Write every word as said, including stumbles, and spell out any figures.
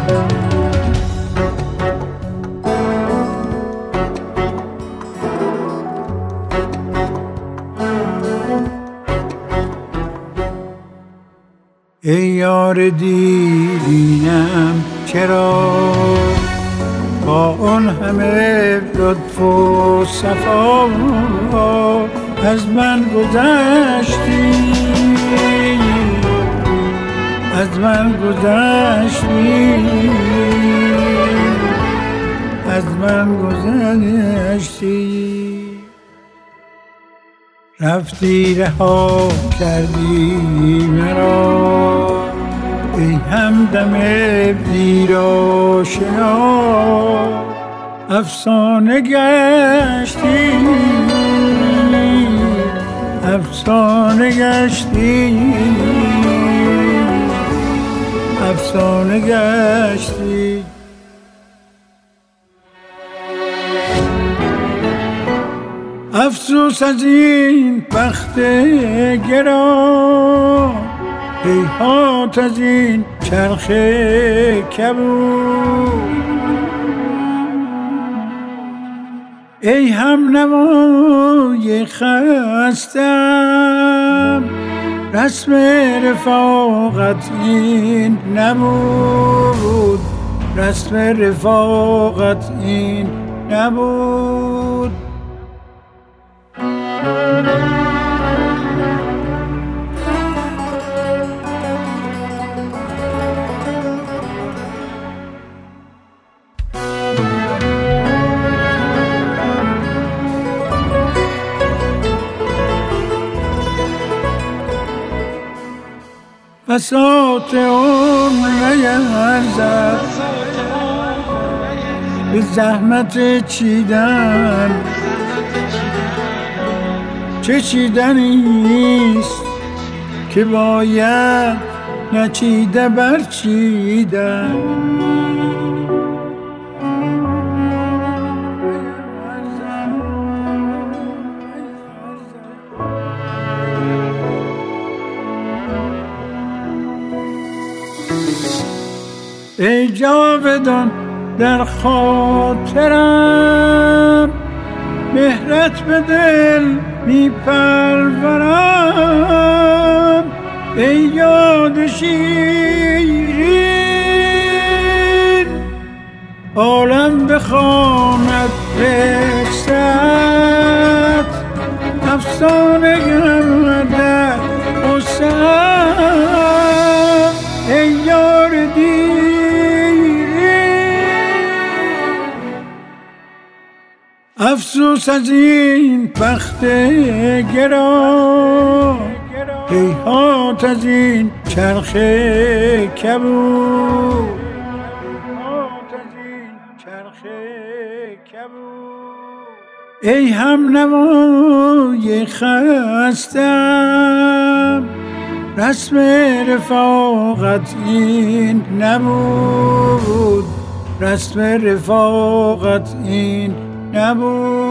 ای یار دیرینم چرا با اون همه لطف و صفا از من گذشتی، از من گذشتی، از من گذشتی. رفتی رها کردی مرا ای همدم دیر آشنا، افسانه گشتی، افسانه گشتی، افسانه گشتی. افسوس از این بخت گران، هیهات از این چرخ کبود. ای هم نوای خستم، رسم رفاقت این نبود، رسم رفاقت این نبود. بساط عمر نیرزد به زحمت چیدن، چه چیدنیست که باید نچیده برچیدن. ای جاودان در خاطرم، مهرت به دل می پرورم. ای یاد شیرین عالم بخواند قصت، افسانه گردد قصت. ای یار افسوس از این بخت گران، هیهات از این چرخ کبود، ای هم نوای خستم، رسم رفاقت این نبود، رسم رفاقت این نبود.